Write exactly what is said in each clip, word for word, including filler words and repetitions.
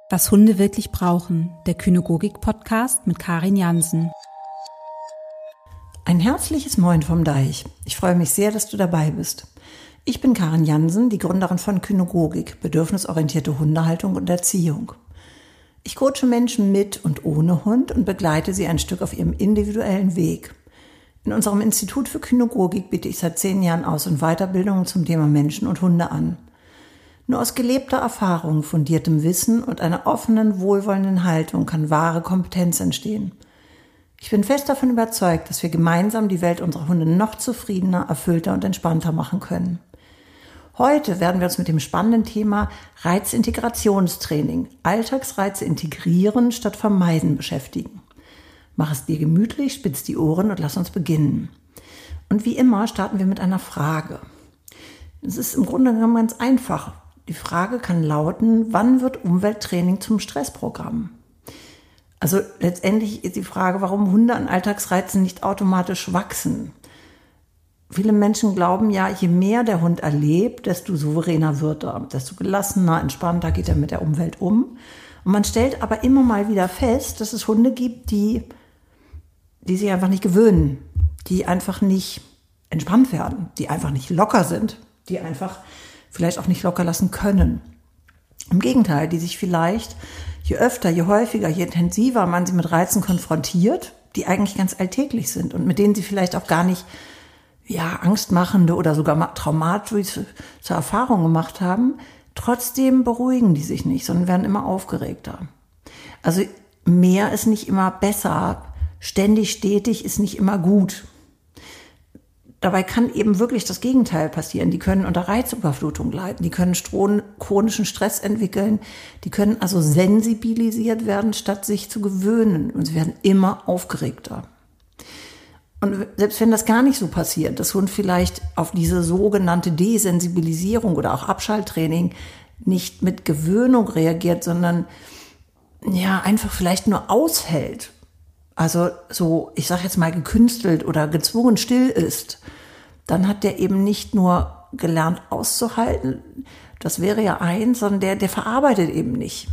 Was Hunde wirklich brauchen, der Kynogogik-Podcast mit Karin Jansen. Ein herzliches Moin vom Deich. Ich freue mich sehr, dass du dabei bist. Ich bin Karin Jansen, die Gründerin von Kynogogik, bedürfnisorientierte Hundehaltung und Erziehung. Ich coache Menschen mit und ohne Hund und begleite sie ein Stück auf ihrem individuellen Weg. In unserem Institut für Kynogogik biete ich seit zehn Jahren Aus- und Weiterbildungen zum Thema Menschen und Hunde an. Nur aus gelebter Erfahrung, fundiertem Wissen und einer offenen, wohlwollenden Haltung kann wahre Kompetenz entstehen. Ich bin fest davon überzeugt, dass wir gemeinsam die Welt unserer Hunde noch zufriedener, erfüllter und entspannter machen können. Heute werden wir uns mit dem spannenden Thema Reizintegrationstraining, Alltagsreize integrieren statt vermeiden beschäftigen. Mach es dir gemütlich, spitz die Ohren und lass uns beginnen. Und wie immer starten wir mit einer Frage. Es ist im Grunde genommen ganz einfach. Die Frage kann lauten, wann wird Umwelttraining zum Stressprogramm? Also letztendlich ist die Frage, warum Hunde an Alltagsreizen nicht automatisch wachsen. Viele Menschen glauben ja, je mehr der Hund erlebt, desto souveräner wird er, desto gelassener, entspannter geht er mit der Umwelt um. Und man stellt aber immer mal wieder fest, dass es Hunde gibt, die, die sich einfach nicht gewöhnen, die einfach nicht entspannt werden, die einfach nicht locker sind, die einfach vielleicht auch nicht locker lassen können. Im Gegenteil, die sich vielleicht je öfter, je häufiger, je intensiver man sie mit Reizen konfrontiert, die eigentlich ganz alltäglich sind und mit denen sie vielleicht auch gar nicht ja, angstmachende oder sogar traumatische Erfahrungen gemacht haben, trotzdem beruhigen die sich nicht, sondern werden immer aufgeregter. Also mehr ist nicht immer besser, ständig, stetig ist nicht immer gut. Dabei kann eben wirklich das Gegenteil passieren. Die können unter Reizüberflutung leiden, die können chronischen Stress entwickeln, die können also sensibilisiert werden, statt sich zu gewöhnen. Und sie werden immer aufgeregter. Und selbst wenn das gar nicht so passiert, dass Hund vielleicht auf diese sogenannte Desensibilisierung oder auch Abschalttraining nicht mit Gewöhnung reagiert, sondern ja einfach vielleicht nur aushält, also so, ich sage jetzt mal gekünstelt oder gezwungen still ist, dann hat der eben nicht nur gelernt auszuhalten, das wäre ja eins, sondern der, der verarbeitet eben nicht.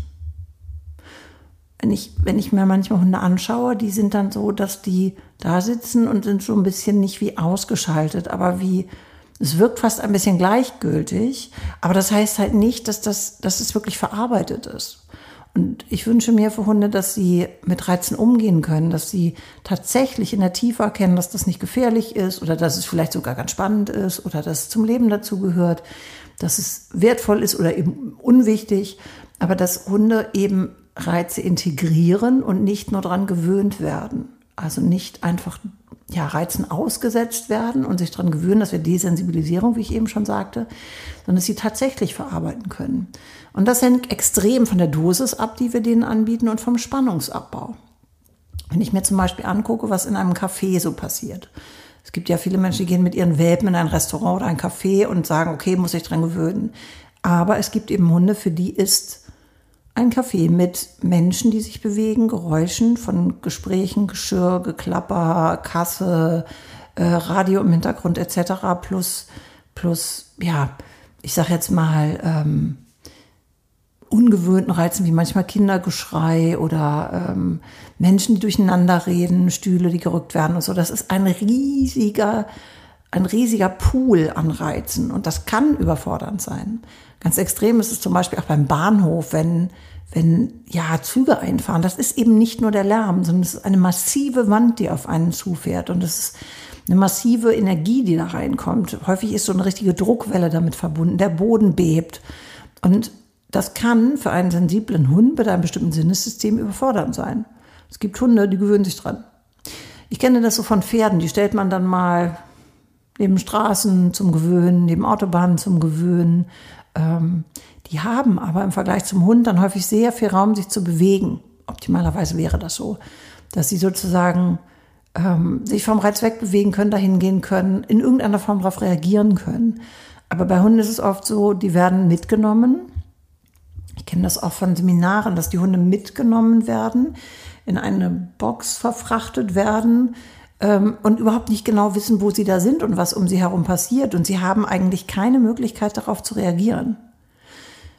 Wenn ich, wenn ich mir manchmal Hunde anschaue, die sind dann so, dass die da sitzen und sind so ein bisschen nicht wie ausgeschaltet, aber wie, es wirkt fast ein bisschen gleichgültig, aber das heißt halt nicht, dass das, dass es wirklich verarbeitet ist. Und ich wünsche mir für Hunde, dass sie mit Reizen umgehen können, dass sie tatsächlich in der Tiefe erkennen, dass das nicht gefährlich ist oder dass es vielleicht sogar ganz spannend ist oder dass es zum Leben dazugehört, dass es wertvoll ist oder eben unwichtig, aber dass Hunde eben Reize integrieren und nicht nur daran gewöhnt werden. Also nicht einfach ja, Reizen ausgesetzt werden und sich daran gewöhnen, das wäre Desensibilisierung, wie ich eben schon sagte, sondern dass sie tatsächlich verarbeiten können. Und das hängt extrem von der Dosis ab, die wir denen anbieten und vom Spannungsabbau. Wenn ich mir zum Beispiel angucke, was in einem Café so passiert. Es gibt ja viele Menschen, die gehen mit ihren Welpen in ein Restaurant oder ein Café und sagen, okay, muss ich dran gewöhnen. Aber es gibt eben Hunde, für die ist ein Café mit Menschen, die sich bewegen, Geräuschen von Gesprächen, Geschirr, Geklapper, Kasse, äh, Radio im Hintergrund et cetera. Plus, plus, ja, ich sag jetzt mal, ähm, ungewöhnten Reizen, wie manchmal Kindergeschrei oder ähm, Menschen, die durcheinander reden, Stühle, die gerückt werden und so. Das ist ein riesiger, ein riesiger Pool an Reizen und das kann überfordernd sein. Ganz extrem ist es zum Beispiel auch beim Bahnhof, wenn, wenn ja Züge einfahren. Das ist eben nicht nur der Lärm, sondern es ist eine massive Wand, die auf einen zufährt und es ist eine massive Energie, die da reinkommt. Häufig ist so eine richtige Druckwelle damit verbunden, der Boden bebt und das kann für einen sensiblen Hund mit einem bestimmten Sinnessystem überfordernd sein. Es gibt Hunde, die gewöhnen sich dran. Ich kenne das so von Pferden, die stellt man dann mal neben Straßen zum Gewöhnen, neben Autobahnen zum Gewöhnen. Ähm, die haben aber im Vergleich zum Hund dann häufig sehr viel Raum, sich zu bewegen. Optimalerweise wäre das so, dass sie sozusagen ähm, sich vom Reiz wegbewegen können, dahin gehen können, in irgendeiner Form darauf reagieren können. Aber bei Hunden ist es oft so, die werden mitgenommen. Ich kenne das auch von Seminaren, dass die Hunde mitgenommen werden, in eine Box verfrachtet werden ähm, und überhaupt nicht genau wissen, wo sie da sind und was um sie herum passiert. Und sie haben eigentlich keine Möglichkeit, darauf zu reagieren.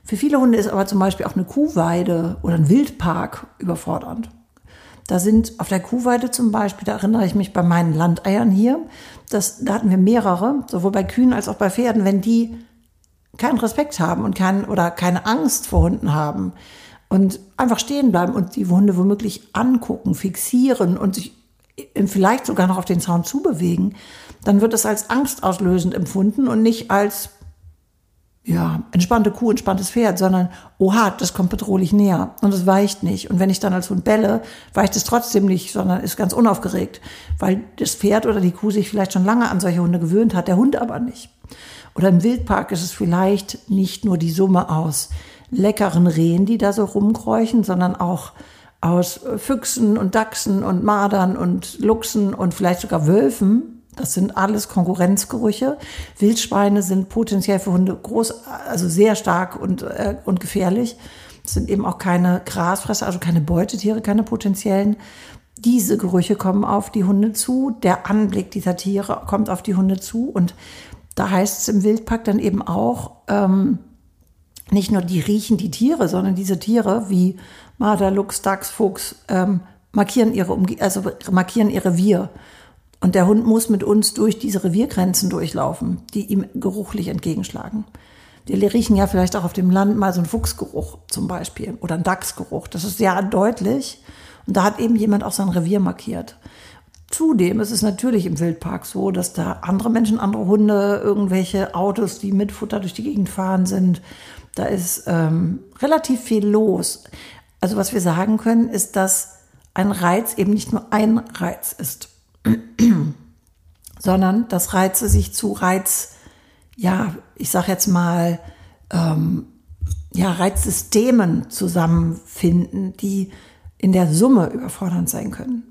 Für viele Hunde ist aber zum Beispiel auch eine Kuhweide oder ein Wildpark überfordernd. Da sind auf der Kuhweide zum Beispiel, da erinnere ich mich bei meinen Landeiern hier, das, da hatten wir mehrere, sowohl bei Kühen als auch bei Pferden, wenn die keinen Respekt haben und kein, oder keine Angst vor Hunden haben und einfach stehen bleiben und die Hunde womöglich angucken, fixieren und sich vielleicht sogar noch auf den Zaun zubewegen, dann wird es als angstauslösend empfunden und nicht als ja, entspannte Kuh, entspanntes Pferd, sondern, oha, das kommt bedrohlich näher und es weicht nicht. Und wenn ich dann als Hund belle, weicht es trotzdem nicht, sondern ist ganz unaufgeregt, weil das Pferd oder die Kuh sich vielleicht schon lange an solche Hunde gewöhnt hat, der Hund aber nicht. Oder im Wildpark ist es vielleicht nicht nur die Summe aus leckeren Rehen, die da so rumkräuchen, sondern auch aus Füchsen und Dachsen und Mardern und Luchsen und vielleicht sogar Wölfen. Das sind alles Konkurrenzgerüche. Wildschweine sind potenziell für Hunde groß, also sehr stark und, äh, und gefährlich. Das sind eben auch keine Grasfresser, also keine Beutetiere, keine potenziellen. Diese Gerüche kommen auf die Hunde zu. Der Anblick dieser Tiere kommt auf die Hunde zu. Und da heißt es im Wildpark dann eben auch, ähm, nicht nur die riechen die Tiere, sondern diese Tiere wie Marder, Luchs, Dachs, Fuchs ähm, markieren ihre Umge- also markieren ihr Revier. Und der Hund muss mit uns durch diese Reviergrenzen durchlaufen, die ihm geruchlich entgegenschlagen. Wir riechen ja vielleicht auch auf dem Land mal so einen Fuchsgeruch zum Beispiel oder einen Dachsgeruch. Das ist sehr deutlich. Und da hat eben jemand auch sein Revier markiert. Zudem ist es natürlich im Wildpark so, dass da andere Menschen, andere Hunde, irgendwelche Autos, die mit Futter durch die Gegend fahren sind. Da ist ähm, relativ viel los. Also was wir sagen können, ist, dass ein Reiz eben nicht nur ein Reiz ist, sondern dass Reize sich zu Reiz, ja, ich sag jetzt mal, ähm, ja, Reizsystemen zusammenfinden, die in der Summe überfordernd sein können.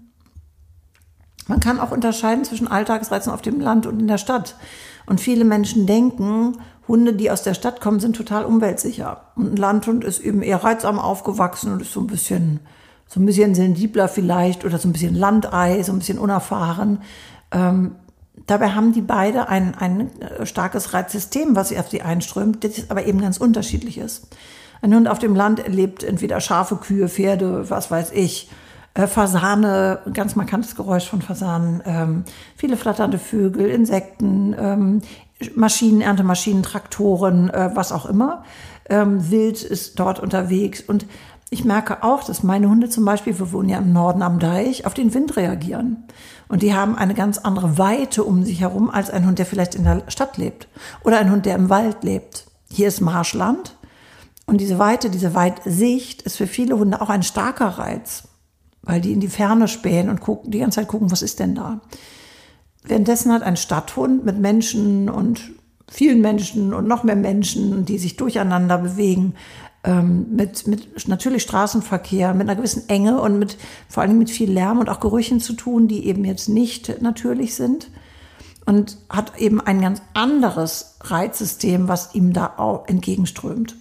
Man kann auch unterscheiden zwischen Alltagsreizen auf dem Land und in der Stadt. Und viele Menschen denken, Hunde, die aus der Stadt kommen, sind total umweltsicher. Und ein Landhund ist eben eher reizarm aufgewachsen und ist so ein bisschen so ein bisschen sensibler vielleicht oder so ein bisschen Landei, so ein bisschen unerfahren. Ähm, dabei haben die beide ein, ein starkes Reizsystem, was sie auf sie einströmt, das aber eben ganz unterschiedlich ist. Ein Hund auf dem Land erlebt entweder Schafe, Kühe, Pferde, was weiß ich, äh, Fasane, ganz markantes Geräusch von Fasanen, ähm, viele flatternde Vögel, Insekten, ähm, Maschinen, Erntemaschinen, Traktoren, äh, was auch immer. Ähm, Wild ist dort unterwegs und ich merke auch, dass meine Hunde zum Beispiel, wir wohnen ja im Norden am Deich, auf den Wind reagieren. Und die haben eine ganz andere Weite um sich herum als ein Hund, der vielleicht in der Stadt lebt. Oder ein Hund, der im Wald lebt. Hier ist Marschland. Und diese Weite, diese Weitsicht ist für viele Hunde auch ein starker Reiz. Weil die in die Ferne spähen und gucken, die ganze Zeit gucken, was ist denn da? Währenddessen hat ein Stadthund mit Menschen und vielen Menschen und noch mehr Menschen, die sich durcheinander bewegen, mit, mit natürlich Straßenverkehr, mit einer gewissen Enge und mit vor allem mit viel Lärm und auch Gerüchen zu tun, die eben jetzt nicht natürlich sind und hat eben ein ganz anderes Reizsystem, was ihm da auch entgegenströmt.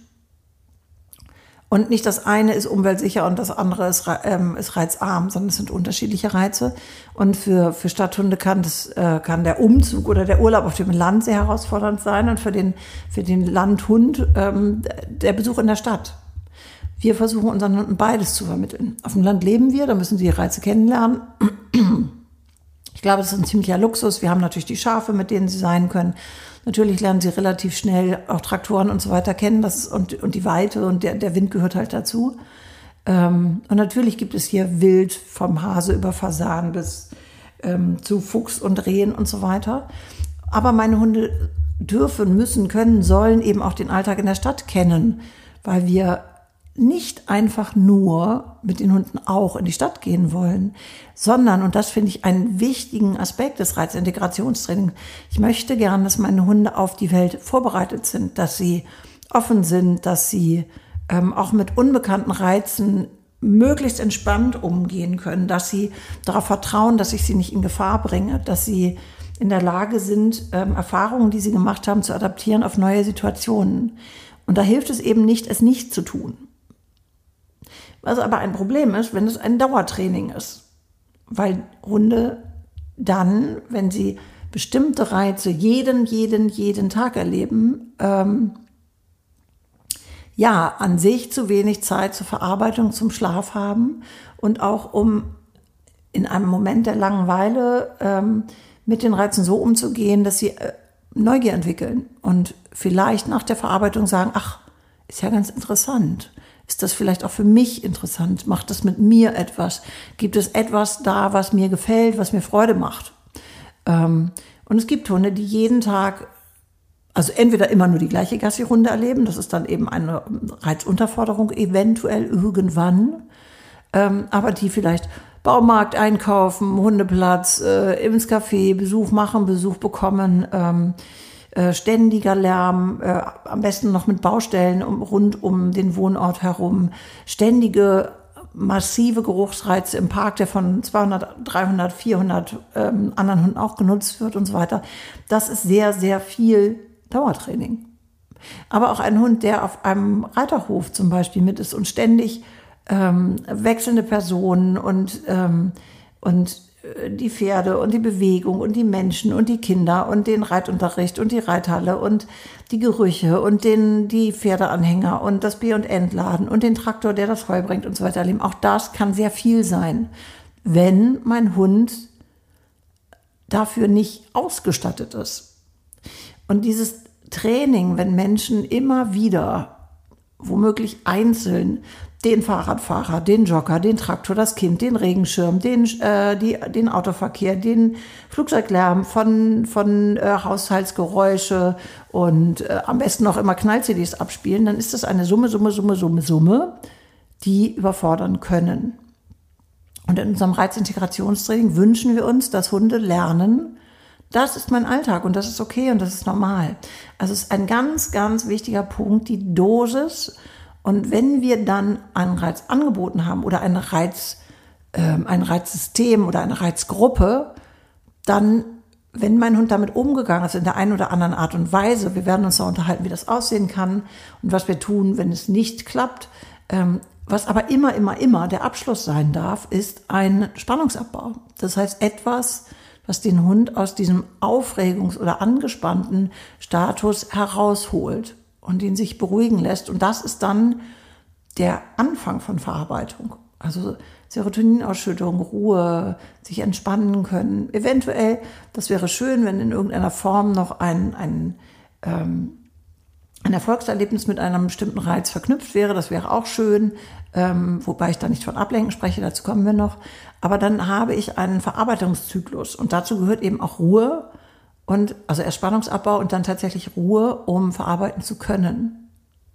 Und nicht das eine ist umweltsicher und das andere ist, ähm, ist reizarm, sondern es sind unterschiedliche Reize. Und für, für Stadthunde kann, das, äh, kann der Umzug oder der Urlaub auf dem Land sehr herausfordernd sein und für den, für den Landhund ähm, der Besuch in der Stadt. Wir versuchen unseren Hunden beides zu vermitteln. Auf dem Land leben wir, da müssen sie die Reize kennenlernen. Ich glaube, das ist ein ziemlicher Luxus. Wir haben natürlich die Schafe, mit denen sie sein können. Natürlich lernen sie relativ schnell auch Traktoren und so weiter kennen, das und, und die Weite und der, der Wind gehört halt dazu. Ähm, und natürlich gibt es hier Wild, vom Hase über Fasan bis ähm, zu Fuchs und Rehen und so weiter. Aber meine Hunde dürfen, müssen, können, sollen eben auch den Alltag in der Stadt kennen, weil wir nicht einfach nur mit den Hunden auch in die Stadt gehen wollen, sondern, und das finde ich einen wichtigen Aspekt des Reizintegrationstrainings, ich möchte gern, dass meine Hunde auf die Welt vorbereitet sind, dass sie offen sind, dass sie ähm, auch mit unbekannten Reizen möglichst entspannt umgehen können, dass sie darauf vertrauen, dass ich sie nicht in Gefahr bringe, dass sie in der Lage sind, ähm, Erfahrungen, die sie gemacht haben, zu adaptieren auf neue Situationen. Und da hilft es eben nicht, es nicht zu tun. Was aber ein Problem ist, wenn es ein Dauertraining ist. Weil Hunde dann, wenn sie bestimmte Reize jeden, jeden, jeden Tag erleben, ähm, ja, an sich zu wenig Zeit zur Verarbeitung, zum Schlaf haben und auch um in einem Moment der Langeweile ähm, mit den Reizen so umzugehen, dass sie äh, Neugier entwickeln und vielleicht nach der Verarbeitung sagen, ach, ist ja ganz interessant. Ist das vielleicht auch für mich interessant? Macht das mit mir etwas? Gibt es etwas da, was mir gefällt, was mir Freude macht? Ähm, und es gibt Hunde, die jeden Tag, also entweder immer nur die gleiche Gassi-Runde erleben, das ist dann eben eine Reizunterforderung, eventuell irgendwann, ähm, aber die vielleicht Baumarkt einkaufen, Hundeplatz, äh, ins Café, Besuch machen, Besuch bekommen, ähm, äh, ständiger Lärm, äh, am besten noch mit Baustellen um, rund um den Wohnort herum, ständige massive Geruchsreize im Park, der von zweihundert, dreihundert, vierhundert ähm, anderen Hunden auch genutzt wird und so weiter. Das ist sehr, sehr viel Dauertraining. Aber auch ein Hund, der auf einem Reiterhof zum Beispiel mit ist und ständig ähm, wechselnde Personen und, ähm, und die Pferde und die Bewegung und die Menschen und die Kinder und den Reitunterricht und die Reithalle und die Gerüche und den, die Pferdeanhänger und das B- und Entladen und den Traktor, der das Heu bringt und so weiter erleben. Auch das kann sehr viel sein, wenn mein Hund dafür nicht ausgestattet ist. Und dieses Training, wenn Menschen immer wieder, womöglich einzeln, den Fahrradfahrer, den Jogger, den Traktor, das Kind, den Regenschirm, den, äh, die, den Autoverkehr, den Flugzeuglärm von, von äh, Haushaltsgeräusche und äh, am besten noch immer Knall-C Ds abspielen, dann ist das eine Summe, Summe, Summe, Summe, Summe, die überfordern können. Und in unserem Reizintegrationstraining wünschen wir uns, dass Hunde lernen, das ist mein Alltag und das ist okay und das ist normal. Also es ist ein ganz, ganz wichtiger Punkt, die Dosis. Und wenn wir dann einen Reiz angeboten haben oder ein Reiz, äh, ein Reizsystem oder eine Reizgruppe, dann, wenn mein Hund damit umgegangen ist in der einen oder anderen Art und Weise, wir werden uns da unterhalten, wie das aussehen kann und was wir tun, wenn es nicht klappt. Ähm, was aber immer, immer, immer der Abschluss sein darf, ist ein Spannungsabbau. Das heißt etwas, was den Hund aus diesem Aufregungs- oder angespannten Status herausholt und ihn sich beruhigen lässt. Und das ist dann der Anfang von Verarbeitung. Also Serotoninausschüttung, Ruhe, sich entspannen können. Eventuell, das wäre schön, wenn in irgendeiner Form noch ein, ein, ähm, ein Erfolgserlebnis mit einem bestimmten Reiz verknüpft wäre. Das wäre auch schön, ähm, wobei ich da nicht von Ablenken spreche, dazu kommen wir noch. Aber dann habe ich einen Verarbeitungszyklus und dazu gehört eben auch Ruhe, und also erst Spannungsabbau und dann tatsächlich Ruhe, um verarbeiten zu können.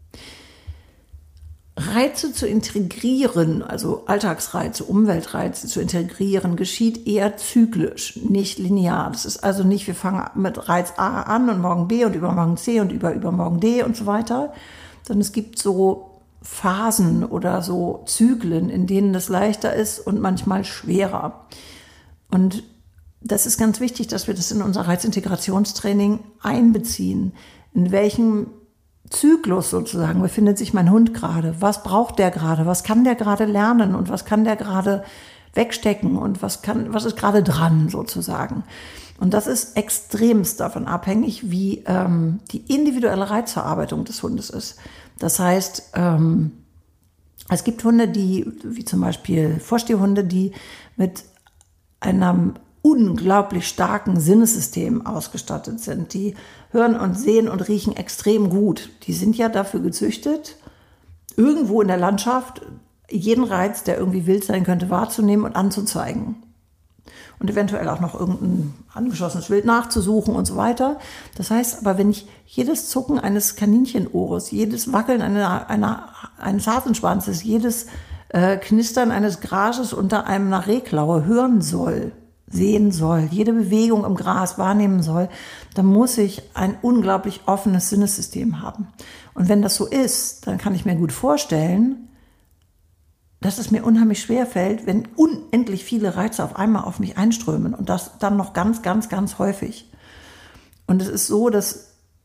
Reize zu integrieren, also Alltagsreize, Umweltreize zu integrieren, geschieht eher zyklisch, nicht linear. Das ist also nicht, wir fangen mit Reiz A an und morgen B und übermorgen C und über, übermorgen D und so weiter, sondern es gibt so Phasen oder so Zyklen, in denen das leichter ist und manchmal schwerer. Und das ist ganz wichtig, dass wir das in unser Reizintegrationstraining einbeziehen. In welchem Zyklus sozusagen befindet sich mein Hund gerade? Was braucht der gerade? Was kann der gerade lernen? Und was kann der gerade wegstecken? Und was kann, was ist gerade dran sozusagen? Und das ist extremst davon abhängig, wie ähm, die individuelle Reizverarbeitung des Hundes ist. Das heißt, ähm, es gibt Hunde, die, wie zum Beispiel Vorstehhunde, die mit einem unglaublich starken Sinnessystem ausgestattet sind. Die hören und sehen und riechen extrem gut. Die sind ja dafür gezüchtet, irgendwo in der Landschaft jeden Reiz, der irgendwie wild sein könnte, wahrzunehmen und anzuzeigen. Und eventuell auch noch irgendein angeschossenes Wild nachzusuchen und so weiter. Das heißt aber, wenn ich jedes Zucken eines Kaninchenohres, jedes Wackeln einer, einer, eines Hasenschwanzes, jedes äh, Knistern eines Grases unter einem einer Rehklaue hören soll, sehen soll, jede Bewegung im Gras wahrnehmen soll, dann muss ich ein unglaublich offenes Sinnessystem haben. Und wenn das so ist, dann kann ich mir gut vorstellen, dass es mir unheimlich schwer fällt, wenn unendlich viele Reize auf einmal auf mich einströmen und das dann noch ganz, ganz, ganz häufig. Und es ist so, dass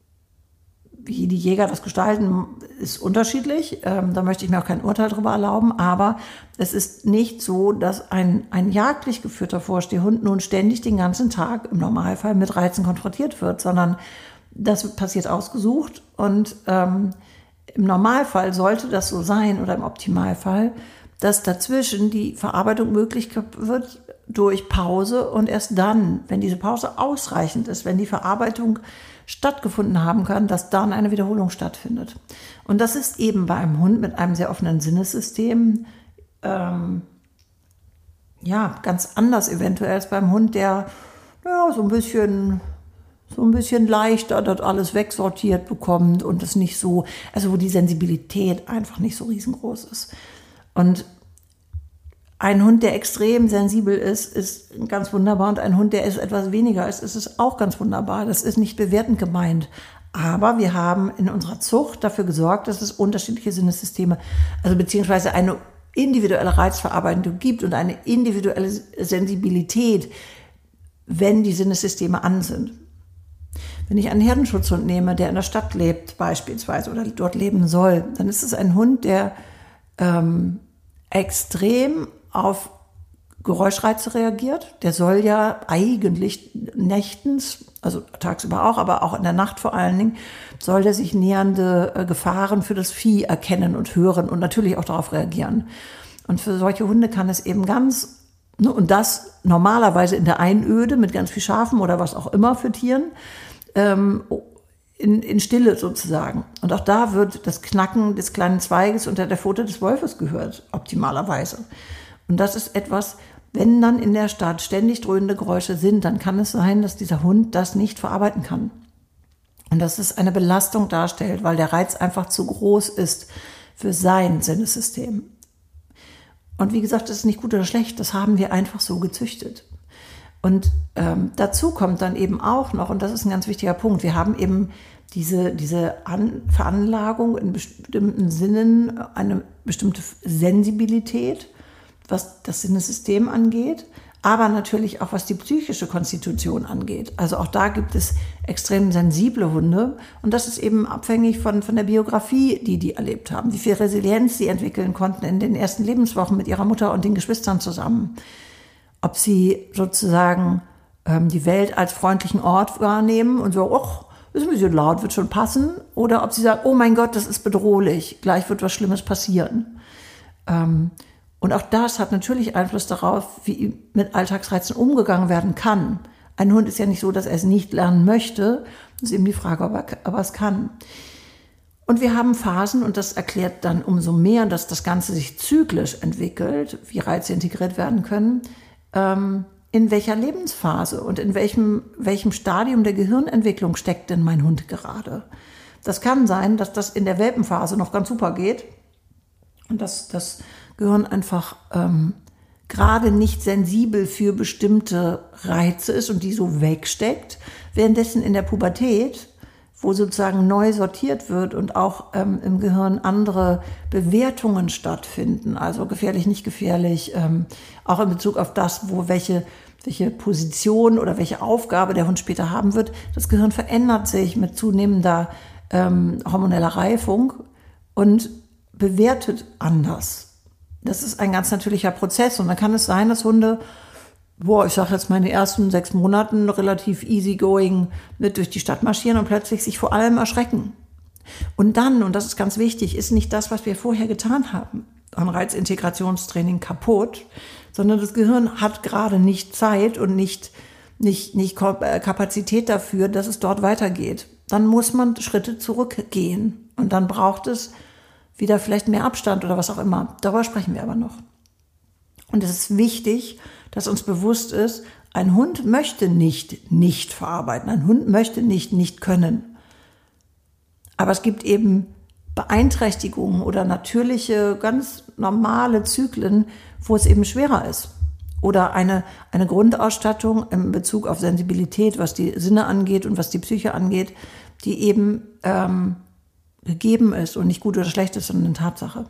wie die Jäger das gestalten, ist unterschiedlich. Ähm, da möchte ich mir auch kein Urteil darüber erlauben. Aber es ist nicht so, dass ein, ein jagdlich geführter Vorstehhund nun ständig den ganzen Tag im Normalfall mit Reizen konfrontiert wird, sondern das passiert ausgesucht. Und ähm, Im Normalfall sollte das so sein oder im Optimalfall, dass dazwischen die Verarbeitung möglich wird durch Pause und erst dann, wenn diese Pause ausreichend ist, wenn die Verarbeitung stattgefunden haben kann, dass dann eine Wiederholung stattfindet. Und das ist eben bei einem Hund mit einem sehr offenen Sinnessystem ähm, ja, ganz anders eventuell als beim Hund, der ja, so ein bisschen so ein bisschen leichter das alles wegsortiert bekommt und es nicht so, also wo die Sensibilität einfach nicht so riesengroß ist. Und ein Hund, der extrem sensibel ist, ist ganz wunderbar, und ein Hund, der es etwas weniger ist, ist es auch ganz wunderbar. Das ist nicht bewertend gemeint. Aber wir haben in unserer Zucht dafür gesorgt, dass es unterschiedliche Sinnessysteme, also beziehungsweise eine individuelle Reizverarbeitung gibt und eine individuelle Sensibilität, wenn die Sinnessysteme an sind. Wenn ich einen Herdenschutzhund nehme, der in der Stadt lebt beispielsweise oder dort leben soll, dann ist es ein Hund, der ähm, extrem auf Geräuschreize reagiert. Der soll ja eigentlich nächtens, also tagsüber auch, aber auch in der Nacht vor allen Dingen, soll der sich nähernde äh, Gefahren für das Vieh erkennen und hören und natürlich auch darauf reagieren. Und für solche Hunde kann es eben ganz, ne, und das normalerweise in der Einöde mit ganz viel Schafen oder was auch immer für Tieren, ähm, in, in Stille sozusagen. Und auch da wird das Knacken des kleinen Zweiges unter der Pfote des Wolfes gehört, optimalerweise. Und das ist etwas, wenn dann in der Stadt ständig dröhnende Geräusche sind, dann kann es sein, dass dieser Hund das nicht verarbeiten kann. Und dass es eine Belastung darstellt, weil der Reiz einfach zu groß ist für sein Sinnessystem. Und wie gesagt, das ist nicht gut oder schlecht, das haben wir einfach so gezüchtet. Und ähm, dazu kommt dann eben auch noch, und das ist ein ganz wichtiger Punkt, wir haben eben diese, diese An- Veranlagung in bestimmten Sinnen, eine bestimmte Sensibilität, was das Sinnessystem angeht, aber natürlich auch was die psychische Konstitution angeht. Also auch da gibt es extrem sensible Hunde, und das ist eben abhängig von, von der Biografie, die die erlebt haben, wie viel Resilienz sie entwickeln konnten in den ersten Lebenswochen mit ihrer Mutter und den Geschwistern zusammen. Ob sie sozusagen ähm, die Welt als freundlichen Ort wahrnehmen und so, ach, ist ein bisschen laut, wird schon passen, oder ob sie sagen, oh mein Gott, das ist bedrohlich, gleich wird was Schlimmes passieren. Ähm, Und auch das hat natürlich Einfluss darauf, wie mit Alltagsreizen umgegangen werden kann. Ein Hund ist ja nicht so, dass er es nicht lernen möchte. Das ist eben die Frage, ob er, ob er es kann. Und wir haben Phasen, und das erklärt dann umso mehr, dass das Ganze sich zyklisch entwickelt, wie Reize integriert werden können, ähm, in welcher Lebensphase und in welchem, welchem Stadium der Gehirnentwicklung steckt denn mein Hund gerade. Das kann sein, dass das in der Welpenphase noch ganz super geht und dass das Gehirn einfach ähm, gerade nicht sensibel für bestimmte Reize ist und die so wegsteckt, währenddessen in der Pubertät, wo sozusagen neu sortiert wird und auch ähm, im Gehirn andere Bewertungen stattfinden, also gefährlich, nicht gefährlich, ähm, auch in Bezug auf das, wo welche, welche Position oder welche Aufgabe der Hund später haben wird. Das Gehirn verändert sich mit zunehmender ähm, hormoneller Reifung und bewertet anders. Das ist ein ganz natürlicher Prozess, und dann kann es sein, dass Hunde, boah, ich sage jetzt meine ersten sechs Monaten relativ easygoing mit durch die Stadt marschieren und plötzlich sich vor allem erschrecken. Und dann, und das ist ganz wichtig, ist nicht das, was wir vorher getan haben, an Reizintegrationstraining kaputt, sondern das Gehirn hat gerade nicht Zeit und nicht, nicht, nicht Kapazität dafür, dass es dort weitergeht. Dann muss man Schritte zurückgehen, und dann braucht es wieder vielleicht mehr Abstand oder was auch immer. Darüber sprechen wir aber noch. Und es ist wichtig, dass uns bewusst ist, ein Hund möchte nicht nicht verarbeiten. Ein Hund möchte nicht nicht können. Aber es gibt eben Beeinträchtigungen oder natürliche, ganz normale Zyklen, wo es eben schwerer ist. Oder eine, eine Grundausstattung in Bezug auf Sensibilität, was die Sinne angeht und was die Psyche angeht, die eben ähm, gegeben ist und nicht gut oder schlecht ist, sondern eine Tatsache.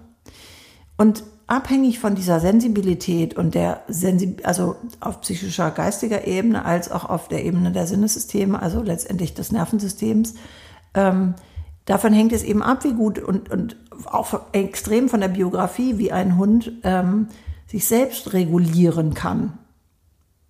Und abhängig von dieser Sensibilität und der Sensib- also auf psychischer, geistiger Ebene als auch auf der Ebene der Sinnessysteme, also letztendlich des Nervensystems, ähm, davon hängt es eben ab, wie gut und, und auch extrem von der Biografie, wie ein Hund ähm, sich selbst regulieren kann.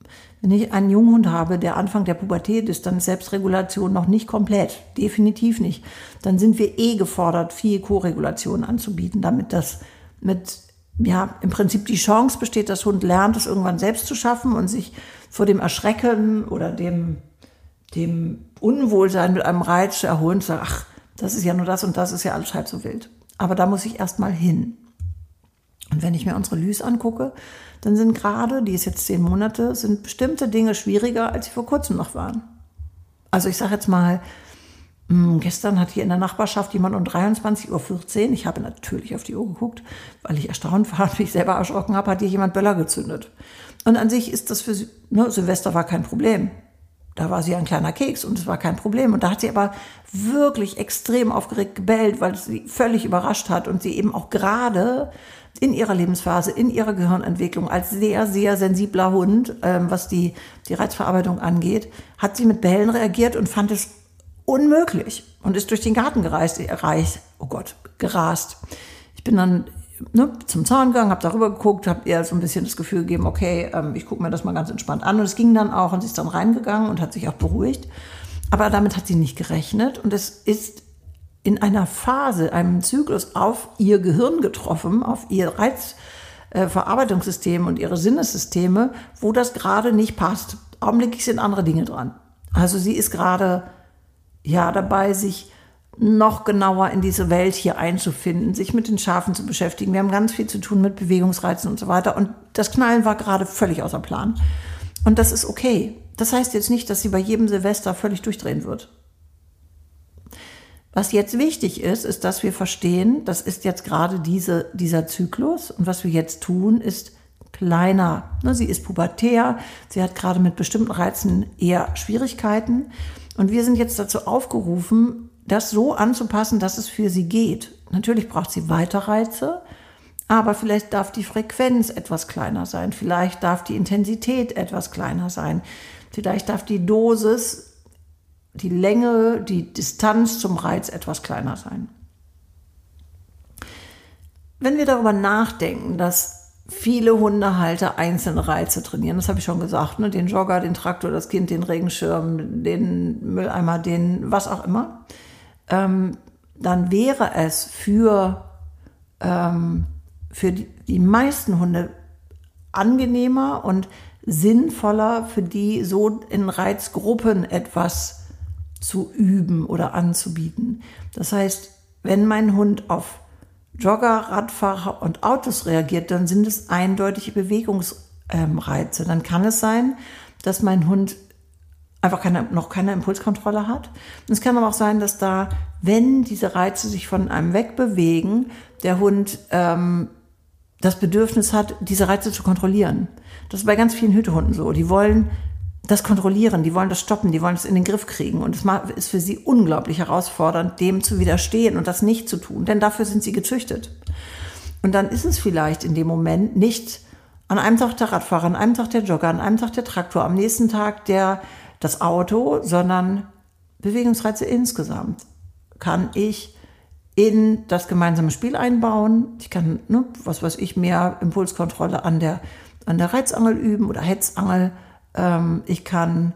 Wenn ich einen Junghund habe, der Anfang der Pubertät ist, dann ist Selbstregulation noch nicht komplett. Definitiv nicht. Dann sind wir eh gefordert, viel Koregulation anzubieten, damit das mit, ja, im Prinzip die Chance besteht, dass Hund lernt, es irgendwann selbst zu schaffen und sich vor dem Erschrecken oder dem, dem Unwohlsein mit einem Reiz zu erholen und zu sagen, ach, das ist ja nur das und das ist ja alles halb so wild. Aber da muss ich erst mal hin. Und wenn ich mir unsere Lys angucke, dann sind gerade, die ist jetzt zehn Monate, sind bestimmte Dinge schwieriger, als sie vor kurzem noch waren. Also ich sage jetzt mal, mh, gestern hat hier in der Nachbarschaft jemand um dreiundzwanzig Uhr vierzehn, ich habe natürlich auf die Uhr geguckt, weil ich erstaunt war und mich selber erschrocken habe, hat hier jemand Böller gezündet. Und an sich ist das für sie, ne, Silvester war kein Problem. Da war sie ein kleiner Keks und es war kein Problem. Und da hat sie aber wirklich extrem aufgeregt gebellt, weil es sie völlig überrascht hat und sie eben auch gerade in ihrer Lebensphase, in ihrer Gehirnentwicklung als sehr, sehr sensibler Hund, ähm, was die, die Reizverarbeitung angeht, hat sie mit Bellen reagiert und fand es unmöglich und ist durch den Garten gereist, erreicht, oh Gott, gerast. Ich bin dann ne, zum Zaun gegangen, habe darüber geguckt, habe ihr so ein bisschen das Gefühl gegeben, okay, ähm, ich gucke mir das mal ganz entspannt an. Und es ging dann auch und sie ist dann reingegangen und hat sich auch beruhigt. Aber damit hat sie nicht gerechnet und es ist in einer Phase, einem Zyklus auf ihr Gehirn getroffen, auf ihr Reizverarbeitungssystem und ihre Sinnessysteme, wo das gerade nicht passt. Augenblicklich sind andere Dinge dran. Also sie ist gerade ja dabei, sich noch genauer in diese Welt hier einzufinden, sich mit den Schafen zu beschäftigen. Wir haben ganz viel zu tun mit Bewegungsreizen und so weiter. Und das Knallen war gerade völlig außer Plan. Und das ist okay. Das heißt jetzt nicht, dass sie bei jedem Silvester völlig durchdrehen wird. Was jetzt wichtig ist, ist, dass wir verstehen, das ist jetzt gerade diese, dieser Zyklus. Und was wir jetzt tun, ist kleiner. Sie ist pubertär, sie hat gerade mit bestimmten Reizen eher Schwierigkeiten. Und wir sind jetzt dazu aufgerufen, das so anzupassen, dass es für sie geht. Natürlich braucht sie weiter Reize, aber vielleicht darf die Frequenz etwas kleiner sein. Vielleicht darf die Intensität etwas kleiner sein. Vielleicht darf die Dosis, die Länge, die Distanz zum Reiz etwas kleiner sein. Wenn wir darüber nachdenken, dass viele Hundehalter einzelne Reize trainieren, das habe ich schon gesagt, ne? Den Jogger, den Traktor, das Kind, den Regenschirm, den Mülleimer, den was auch immer, ähm, dann wäre es für, ähm, für die, die meisten Hunde angenehmer und sinnvoller, für die so in Reizgruppen etwas zu üben oder anzubieten. Das heißt, wenn mein Hund auf Jogger, Radfahrer und Autos reagiert, dann sind es eindeutige Bewegungsreize. Dann kann es sein, dass mein Hund einfach keine, noch keine Impulskontrolle hat. Und es kann aber auch sein, dass da, wenn diese Reize sich von einem wegbewegen, der Hund ähm, das Bedürfnis hat, diese Reize zu kontrollieren. Das ist bei ganz vielen Hütehunden so. Die wollen das kontrollieren, die wollen das stoppen, die wollen es in den Griff kriegen. Und es ist für sie unglaublich herausfordernd, dem zu widerstehen und das nicht zu tun. Denn dafür sind sie gezüchtet. Und dann ist es vielleicht in dem Moment nicht an einem Tag der Radfahrer, an einem Tag der Jogger, an einem Tag der Traktor, am nächsten Tag der, das Auto, sondern Bewegungsreize insgesamt kann ich in das gemeinsame Spiel einbauen. Ich kann, ne, was weiß ich, mehr Impulskontrolle an der, an der Reizangel üben oder Hetzangel. Ich kann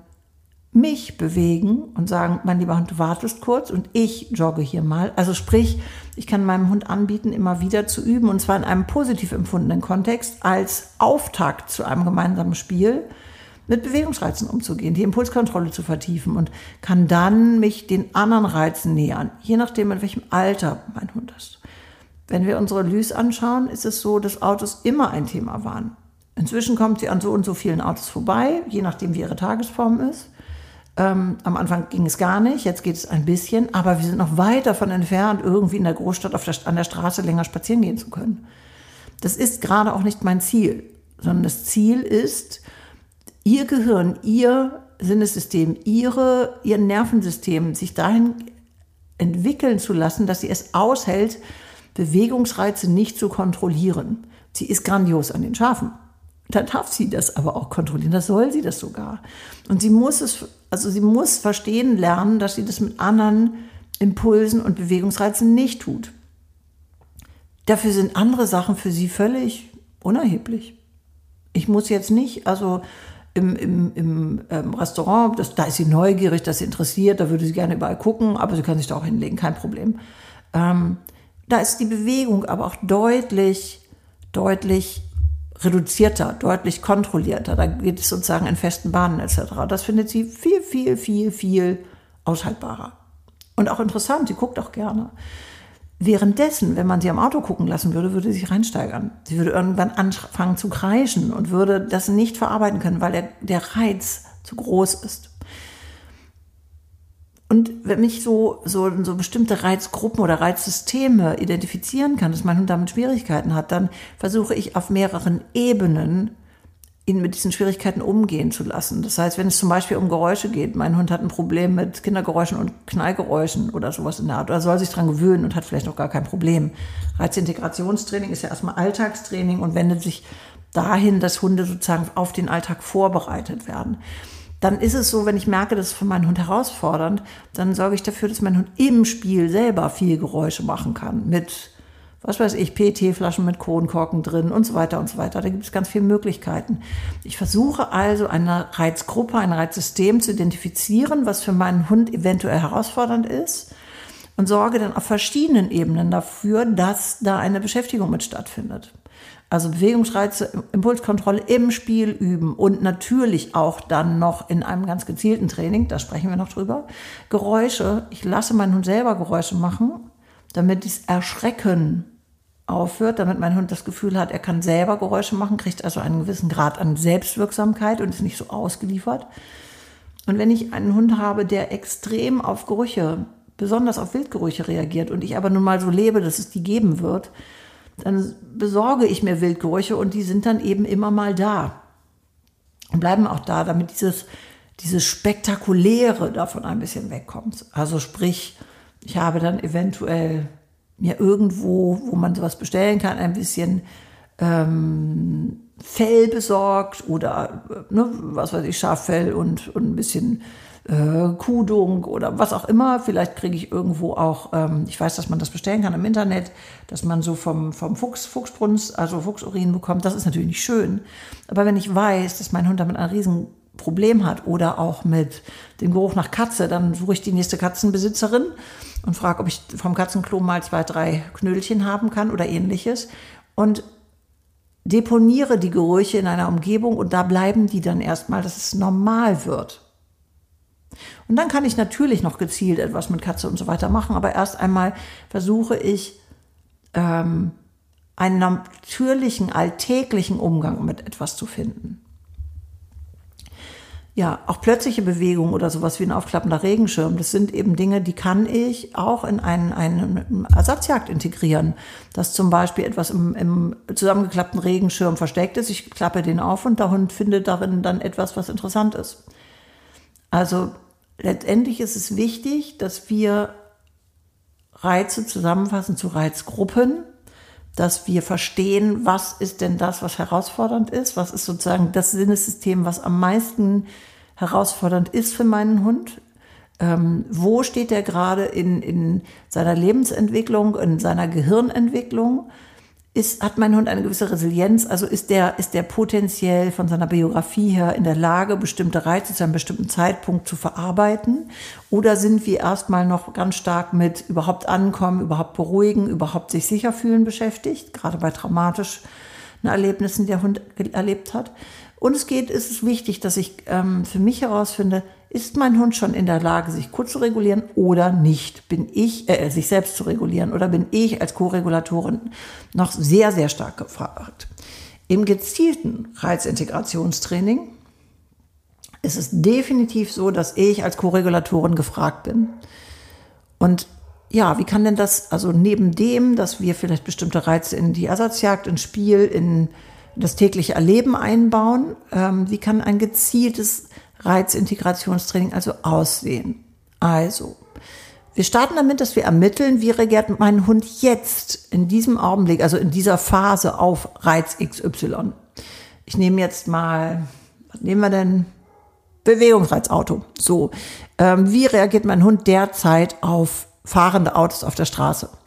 mich bewegen und sagen, mein lieber Hund, du wartest kurz und ich jogge hier mal. Also sprich, ich kann meinem Hund anbieten, immer wieder zu üben und zwar in einem positiv empfundenen Kontext als Auftakt zu einem gemeinsamen Spiel mit Bewegungsreizen umzugehen, die Impulskontrolle zu vertiefen und kann dann mich den anderen Reizen nähern, je nachdem, in welchem Alter mein Hund ist. Wenn wir unsere Lys anschauen, ist es so, dass Autos immer ein Thema waren. Inzwischen kommt sie an so und so vielen Autos vorbei, je nachdem, wie ihre Tagesform ist. Ähm, am Anfang ging es gar nicht, jetzt geht es ein bisschen, aber wir sind noch weit davon entfernt, irgendwie in der Großstadt auf der, an der Straße länger spazieren gehen zu können. Das ist gerade auch nicht mein Ziel, sondern das Ziel ist, ihr Gehirn, ihr Sinnessystem, ihre, ihr Nervensystem sich dahin entwickeln zu lassen, dass sie es aushält, Bewegungsreize nicht zu kontrollieren. Sie ist grandios an den Schafen. Dann darf sie das aber auch kontrollieren, das soll sie das sogar. Und sie muss es, also sie muss verstehen lernen, dass sie das mit anderen Impulsen und Bewegungsreizen nicht tut. Dafür sind andere Sachen für sie völlig unerheblich. Ich muss jetzt nicht, also im, im, im ähm, Restaurant, das, da ist sie neugierig, das ist interessiert, da würde sie gerne überall gucken, aber sie kann sich da auch hinlegen, kein Problem. Ähm, da ist die Bewegung aber auch deutlich, deutlich reduzierter, deutlich kontrollierter. Da geht es sozusagen in festen Bahnen et cetera. Das findet sie viel, viel, viel, viel aushaltbarer. Und auch interessant, sie guckt auch gerne. Währenddessen, wenn man sie am Auto gucken lassen würde, würde sie sich reinsteigern. Sie würde irgendwann anfangen zu kreischen und würde das nicht verarbeiten können, weil der, der Reiz zu groß ist. Und wenn ich so, so, so bestimmte Reizgruppen oder Reizsysteme identifizieren kann, dass mein Hund damit Schwierigkeiten hat, dann versuche ich auf mehreren Ebenen ihn mit diesen Schwierigkeiten umgehen zu lassen. Das heißt, wenn es zum Beispiel um Geräusche geht, mein Hund hat ein Problem mit Kindergeräuschen und Knallgeräuschen oder sowas in der Art, oder soll sich dran gewöhnen und hat vielleicht noch gar kein Problem. Reizintegrationstraining ist ja erstmal Alltagstraining und wendet sich dahin, dass Hunde sozusagen auf den Alltag vorbereitet werden. Dann ist es so, wenn ich merke, das ist für meinen Hund herausfordernd, dann sorge ich dafür, dass mein Hund im Spiel selber viel Geräusche machen kann mit, was weiß ich, P E T-Flaschen mit Kronkorken drin und so weiter und so weiter. Da gibt es ganz viele Möglichkeiten. Ich versuche also eine Reizgruppe, ein Reizsystem zu identifizieren, was für meinen Hund eventuell herausfordernd ist und sorge dann auf verschiedenen Ebenen dafür, dass da eine Beschäftigung mit stattfindet. Also Bewegungsreize, Impulskontrolle im Spiel üben und natürlich auch dann noch in einem ganz gezielten Training, da sprechen wir noch drüber, Geräusche. Ich lasse meinen Hund selber Geräusche machen, damit dieses Erschrecken aufhört, damit mein Hund das Gefühl hat, er kann selber Geräusche machen, kriegt also einen gewissen Grad an Selbstwirksamkeit und ist nicht so ausgeliefert. Und wenn ich einen Hund habe, der extrem auf Gerüche, besonders auf Wildgerüche reagiert und ich aber nun mal so lebe, dass es die geben wird, dann besorge ich mir Wildgerüche und die sind dann eben immer mal da und bleiben auch da, damit dieses, dieses Spektakuläre davon ein bisschen wegkommt. Also sprich, ich habe dann eventuell mir irgendwo, wo man sowas bestellen kann, ein bisschen ähm, Fell besorgt oder ne, was weiß ich, Schaffell und, und ein bisschen äh, Kuhdung oder was auch immer. Vielleicht kriege ich irgendwo auch, ähm, ich weiß, dass man das bestellen kann im Internet, dass man so vom, vom Fuchs, Fuchsbrunz, also Fuchsurin bekommt. Das ist natürlich nicht schön. Aber wenn ich weiß, dass mein Hund damit ein riesen Problem hat oder auch mit dem Geruch nach Katze, dann suche ich die nächste Katzenbesitzerin und frage, ob ich vom Katzenklo mal zwei, drei Knödelchen haben kann oder ähnliches und deponiere die Gerüche in einer Umgebung und da bleiben die dann erstmal, dass es normal wird. Und dann kann ich natürlich noch gezielt etwas mit Katze und so weiter machen, aber erst einmal versuche ich ähm, einen natürlichen, alltäglichen Umgang mit etwas zu finden. Ja, auch plötzliche Bewegungen oder sowas wie ein aufklappender Regenschirm, das sind eben Dinge, die kann ich auch in einen, einen Ersatzjagd integrieren. Dass zum Beispiel etwas im, im zusammengeklappten Regenschirm versteckt ist, ich klappe den auf und der Hund findet darin dann etwas, was interessant ist. Also letztendlich ist es wichtig, dass wir Reize zusammenfassen zu Reizgruppen, dass wir verstehen, was ist denn das, was herausfordernd ist, was ist sozusagen das Sinnessystem, was am meisten herausfordernd ist für meinen Hund. Ähm, wo steht er gerade in, in seiner Lebensentwicklung, in seiner Gehirnentwicklung? Ist, hat mein Hund eine gewisse Resilienz? Also ist der, ist der potenziell von seiner Biografie her in der Lage, bestimmte Reize zu einem bestimmten Zeitpunkt zu verarbeiten? Oder sind wir erstmal noch ganz stark mit überhaupt ankommen, überhaupt beruhigen, überhaupt sich sicher fühlen beschäftigt? Gerade bei traumatischen Erlebnissen, die der Hund erlebt hat. Und es geht, ist es wichtig, dass ich ähm, für mich herausfinde, ist mein Hund schon in der Lage, sich kurz zu regulieren oder nicht? Bin ich, äh, sich selbst zu regulieren oder bin ich als Co-Regulatorin noch sehr, sehr stark gefragt? Im gezielten Reizintegrationstraining ist es definitiv so, dass ich als Co-Regulatorin gefragt bin. Und ja, wie kann denn das, also neben dem, dass wir vielleicht bestimmte Reize in die Ersatzjagd, ins Spiel, in das tägliche Erleben einbauen, ähm, wie kann ein gezieltes Reizintegrationstraining also aussehen? Also, wir starten damit, dass wir ermitteln, wie reagiert mein Hund jetzt in diesem Augenblick, also in dieser Phase auf Reiz X Y. Ich nehme jetzt mal, was nehmen wir denn? Bewegungsreizauto. So, ähm, wie reagiert mein Hund derzeit auf fahrende Autos auf der Straße?